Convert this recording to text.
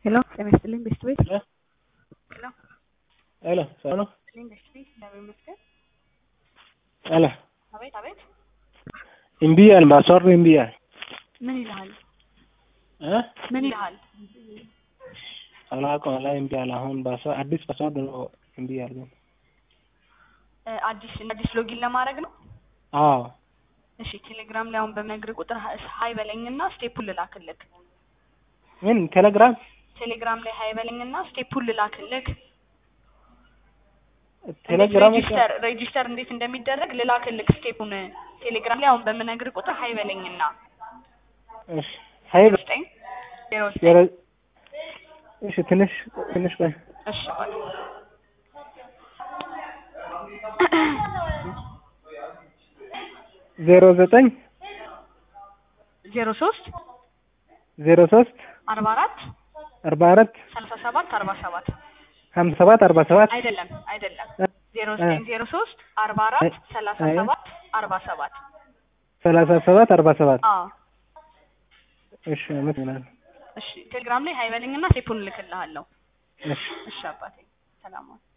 Hello, ጤና ይስጥልኝ ቤስት ቤት። ሄሎ ሄሎ ሰላም ነው? ቤስት ቤት እንደምን ይመስገን? ሄሎ አቤት አቤት። እምቢ አለ ፓስወርድ እምቢ አለ። ምን ይልሃል? ምን ይልሃል? አላውቀውም ላይ እምቢ አለ። አሁን አዲስ ፓስወርድ ነው እምቢ አለ። አዲስ ሎጊን ለማድረግ ነው? አዎ። እሺ ቴሌግራም ላይ አሁን በምነግርህ ቁጥር ሀይ በለኝና ስቴፑን ልላክልህ። ምን ቴሌግራም ላይ ሀይ በለኝና ስቴፑን ልላክልህ። ቴሌግራም ሬጂስተር እንዴት እንደሚደረግ ልላክልህ ስቴፑን። ቴሌግራም ላይ አሁን በምነግርህ ቁጥር ሀይ በለኝና። እሺ ሀይ በለኝ። እሺ ትንሽ ቆይ። እሺ 09 03 44 37 47 57 47 አይደለም 0903 44 37 47 37 47 አዎ እሺ አመሰግናለሁ። እሺ ቴሌግራም ላይ ሀይ በለኝና ስቴፑን ልክልሃለሁ። እሺ አባቴ ሰላም